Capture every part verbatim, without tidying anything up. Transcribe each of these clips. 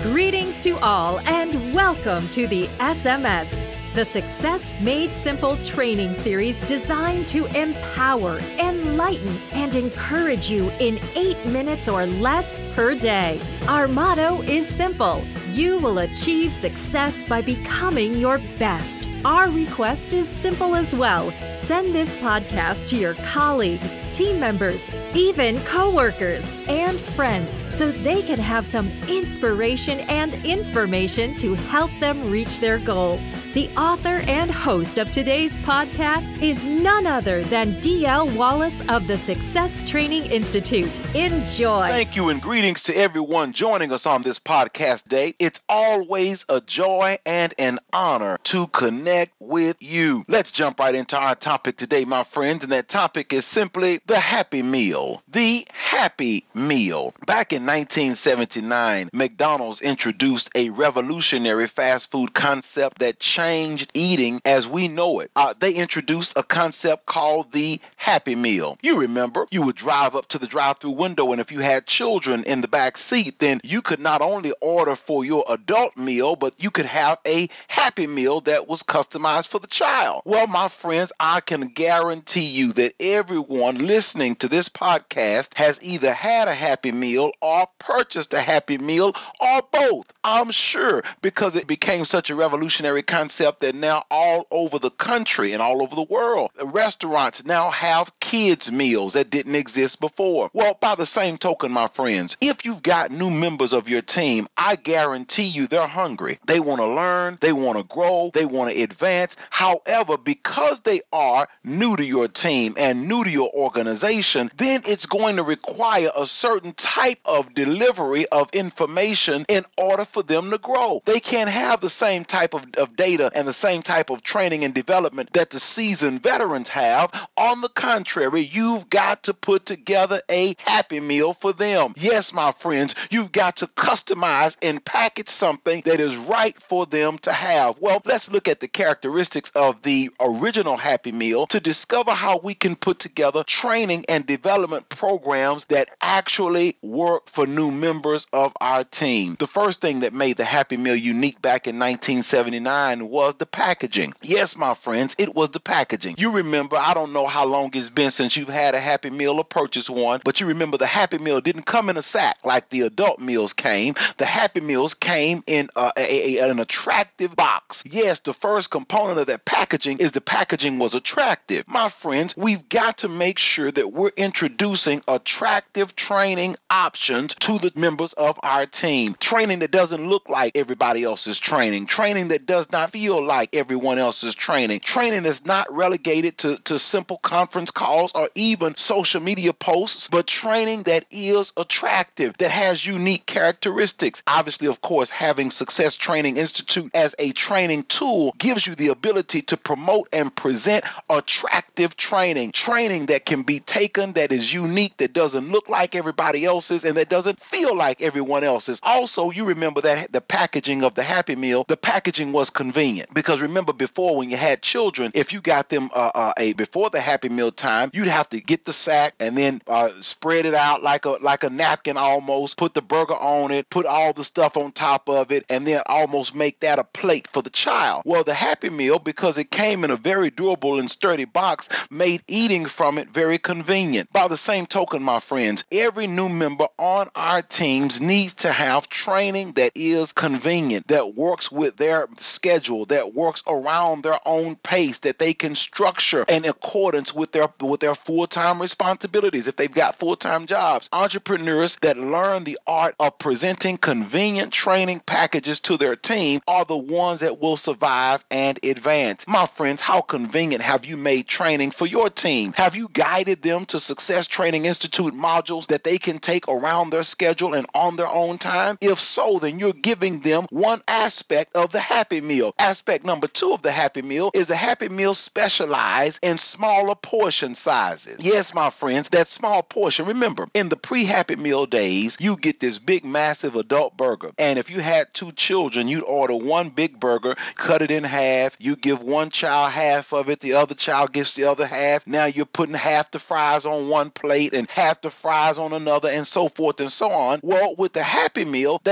Greetings to all and welcome to the S M S, the Success Made Simple training series designed to empower, enlighten, and encourage you in eight minutes or less per day. Our motto is simple: you will achieve success by becoming your best. Our request is simple as well. Send this podcast to your colleagues, team members, even coworkers and friends so they can have some inspiration and information to help them reach their goals. The author and host of today's podcast is none other than D L Wallace of the Success Training Institute. Enjoy. Thank you and greetings to everyone joining us on this podcast day. It's always a joy and an honor to connect with you. Let's jump right into our topic today, my friends, and that topic is simply the Happy Meal. The Happy Meal. Back in nineteen seventy-nine, McDonald's introduced a revolutionary fast food concept that changed eating as we know it. Uh, they introduced a concept called the Happy Meal. You remember, you would drive up to the drive-thru window, and if you had children in the back seat, then you could not only order for your adult meal, but you could have a Happy Meal that was customized for the child. Well, my friends, I can guarantee you that everyone listening to this podcast has either had a Happy Meal or purchased a Happy Meal or both. I'm sure, because it became such a revolutionary concept that now all over the country and all over the world, restaurants now have kids meals that didn't exist before. Well, by the same token, my friends, if you've got new members of your team, I guarantee you they're hungry. They want to learn, they want to grow, they want to advance. However, because they are new to your team and new to your organization, then it's going to require a certain type of delivery of information in order for them to grow. They can't have the same type of, of data and the same type of training and development that the seasoned veterans have. On the contrary, you've got to put together a Happy Meal for them. Yes, my friends, you've got to customize and package something that is right for them to have. Well, let's look at the characteristics of the original Happy Meal to discover how we can put together training and development programs that actually work for new members of our team. The first thing that made the Happy Meal unique back in nineteen seventy-nine was the packaging. Yes, my friends, it was the packaging. You remember, I don't know how long it's been since you've had a Happy Meal or purchased one, but you remember the Happy Meal didn't come in a sack like the adult meals came. The Happy Meals came in uh, a, a, an attractive box. Yes, the first component of that packaging is the packaging was attractive. My friends, we've got to make sure that we're introducing attractive training options to the members of our team. Training that doesn't look like everybody else's training. Training that does not feel like everyone else's training. Training that's not relegated to, to simple conference calls or even social media posts, but training that is attractive, that has unique characteristics. Obviously, of course, having Success Training Institute as a training tool gives you the ability to promote and present attractive training. Training that can be taken, that is unique, that doesn't look like everybody else's, and that doesn't feel like everyone else's. Also, you remember that the packaging of the Happy Meal, the packaging was convenient. Because remember before, when you had children, if you got them uh, uh, a before the Happy Meal time, you'd have to get the sack and then uh, spread it out like a like a napkin almost, put the burger on it, put all the stuff on top of it, and then almost make that a plate for the child. Well, the Happy Meal, because it came in a very durable and sturdy box, made eating from it very convenient. By the same token, my friends, every new member on our teams needs to have training that is convenient, that works with their schedule, that works around their own pace, that they can structure in accordance with their with their full-time responsibilities if they've got full-time jobs. Entrepreneurs that learn the art of presenting convenient training packages to their team are the ones that will survive and advance. My friends, how convenient have you made training for your team? Have you guided them to Success Training Institute modules that they can take around their schedule and on their own time? If so, then you're giving them one aspect of the Happy Meal. Aspect number two of the Happy Meal is the Happy Meal specialized in smaller portion sizes. Yes, my friends, that small portion. Remember, in the pre-Happy Meal days, you get this big, massive adult burger. And if you had two children, you'd order one big burger, cut it in half. You give one child half of it, the other child gets the other half. Now you're putting half the fries on one plate and half the fries on another, and so forth and so on. Well, with the Happy Meal, they portion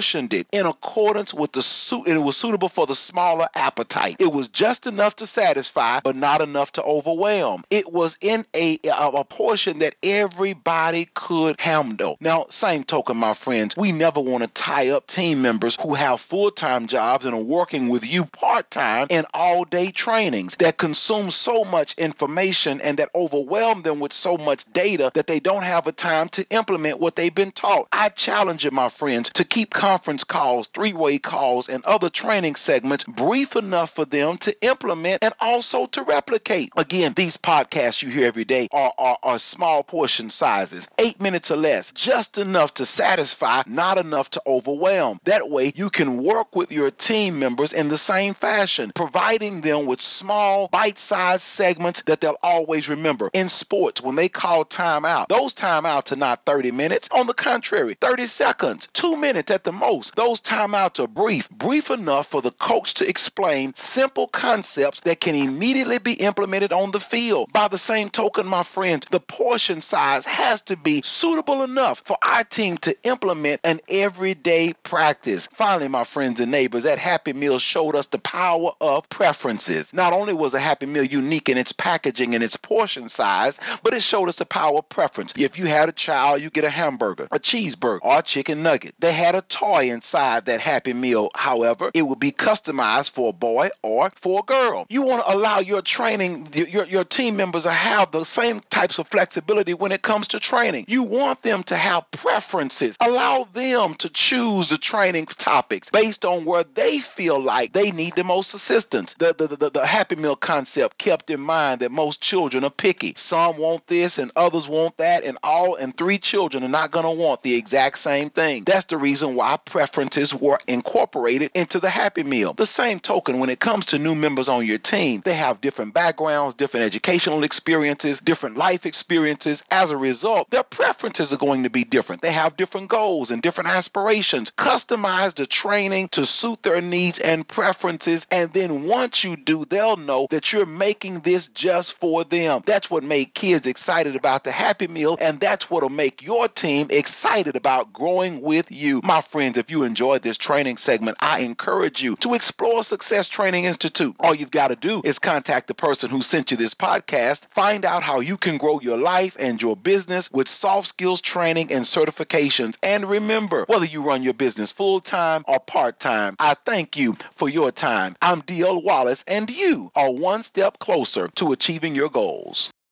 portioned it in accordance with the suit. It was suitable for the smaller appetite. It was just enough to satisfy, but not enough to overwhelm. It was in a, a, a portion that everybody could handle. Now, same token, my friends, we never want to tie up team members who have full-time jobs and are working with you part-time in all-day trainings that consume so much information and that overwhelm them with so much data that they don't have a time to implement what they've been taught. I challenge you, my friends, to keep conference calls, three-way calls, and other training segments brief enough for them to implement and also to replicate. Again, these podcasts you hear every day are, are, are small portion sizes, eight minutes or less, just enough to satisfy, not enough to overwhelm. That way, you can work with your team members in the same fashion, providing them with small, bite-sized segments that they'll always remember. In sports, when they call timeout, those timeouts are not thirty minutes. On the contrary, thirty seconds, two minutes at the most. Those timeouts are brief, brief enough for the coach to explain simple concepts that can immediately be implemented on the field. By the same token, my friends, the portion size has to be suitable enough for our team to implement an everyday practice. Finally, my friends and neighbors, that Happy Meal showed us the power of preferences. Not only was a Happy Meal unique in its packaging and its portion size, but it showed us the power of preference. If you had a child, you get a hamburger, a cheeseburger, or a chicken nugget. They had a toy inside that Happy Meal. However, it would be customized for a boy or for a girl. You want to allow your training, your, your team members to have the same types of flexibility when it comes to training. You want them to have preferences. Allow them to choose the training topics based on where they feel like they need the most assistance. The, the, the, the Happy Meal concept kept in mind that most children are picky. Some want this and others want that, and all and three children are not going to want the exact same thing. That's the reason why preferences were incorporated into the Happy Meal. The same token, when it comes to new members on your team, they have different backgrounds, different educational experiences, different life experiences. As a result, their preferences are going to be different. They have different goals and different aspirations. Customize the training to suit their needs and preferences, and then once you do, they'll know that you're making this just for them. That's what made kids excited about the Happy Meal, and that's what'll make your team excited about growing with you. My friends, if you enjoyed this training segment, I encourage you to explore Success Training Institute. All you've got to do is contact the person who sent you this podcast, find out how you can grow your life and your business with soft skills training and certifications. And remember, whether you run your business full-time or part-time, I thank you for your time. I'm D L Wallace, and you are one step closer to achieving your goals.